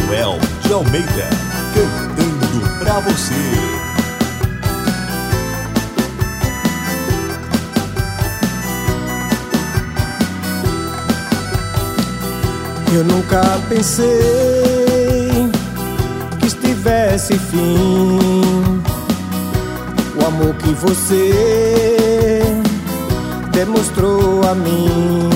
Manuel de Almeida, cantando pra você. Eu nunca pensei que estivesse fim. O amor que você demonstrou a mim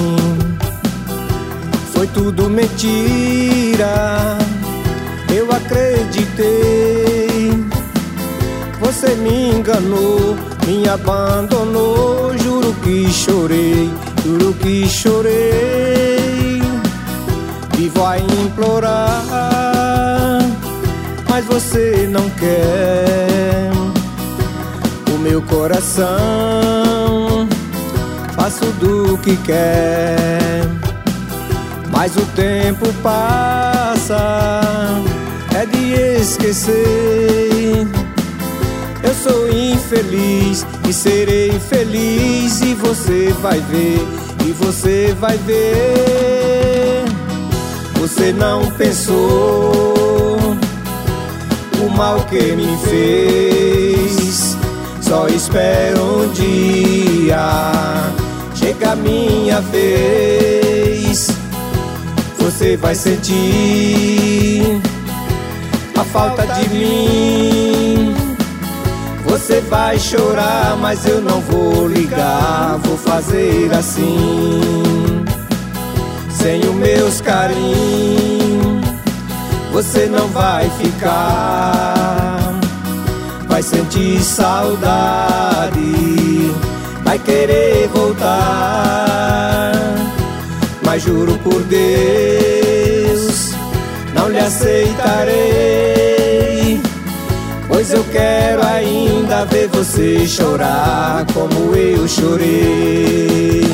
foi tudo mentira. Eu acreditei, você me enganou, me abandonou. Juro que chorei, juro que chorei. Vivo a implorar, mas você não quer. O meu coração faz tudo o que quer, mas o tempo passa, é de esquecer. Eu sou infeliz e serei feliz, e você vai ver, e você vai ver. Você não pensou o mal que me fez. Só espero um dia chega a minha vez. Você vai sentir a falta de mim. Você vai chorar, mas eu não vou ligar. Vou fazer assim. Sem os meus carinhos, você não vai ficar. Vai sentir saudade, vai querer voltar. Mas juro por Deus, não lhe aceitarei, pois eu quero ainda ver você chorar como eu chorei.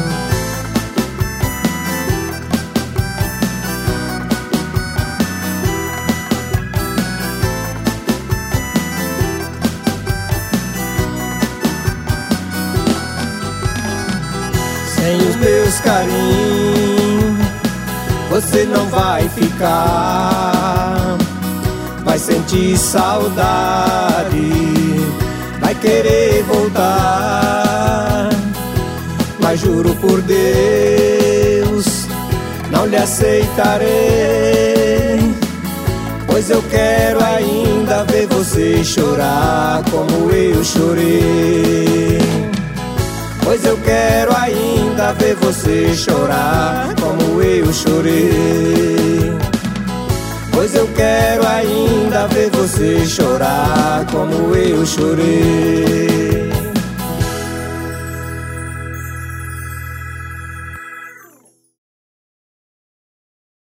Sem os meus carinhos, você não vai ficar. Vai sentir saudade, vai querer voltar. Mas juro por Deus, não lhe aceitarei, pois eu quero ainda ver você chorar como eu chorei. Pois eu quero ainda ver você chorar como eu chorei. Pois eu quero ainda ver você chorar como eu chorei.